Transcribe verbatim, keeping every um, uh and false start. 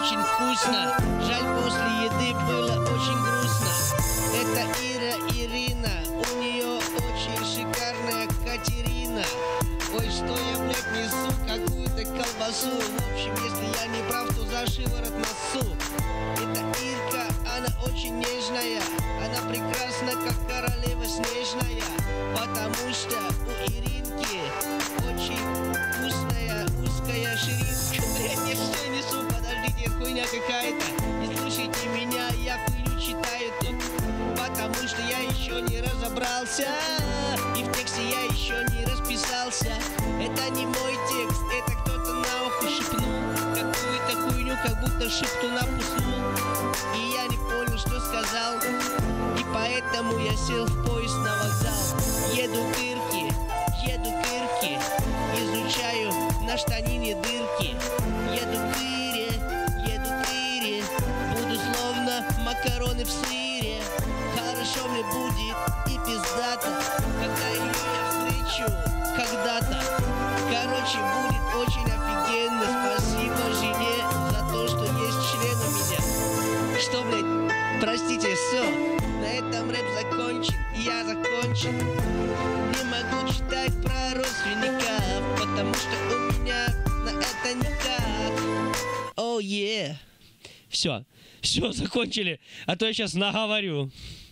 очень вкусно. Жаль, после еды было очень грустно. Это Ира, Ирина, у нее очень шикарная Катерина. Ой, что я, блядь, несу какую-то колбасу. В общем, если я не прав, то за шиворот носу. Это Ирка, она очень нежная. Она прекрасна, как королева снежная. Потому что у Иринки очень вкусная узкая ширинка. Блядь, я что несу? Подождите, хуйня какая-то. Не слушайте меня, я хуйню читаю тут. Потому что я еще не разобрался. И в тексте я еще не расписался. Это не мой текст, это кто-то на ухо шепнул какую-то хуйню, как будто шептуна пуснул. И я не понял, что сказал. И поэтому я сел в поезд на вокзал. Еду к Ирке, еду к Ирке, изучаю на штанине дырки. Еду к Ире, еду к Ире, буду словно макароны в сыре. Хорошо мне будет и пиздато, когда ее я встречу когда-то. Короче, будет очень офигенно. Спасибо жене за то, что есть член у меня. Что, блядь, простите, все. На этом рэп закончен, я закончен. Не могу читать про родственников, потому что у меня на это никак. Оу, oh, е yeah. Все, все, закончили, а то я сейчас наговорю.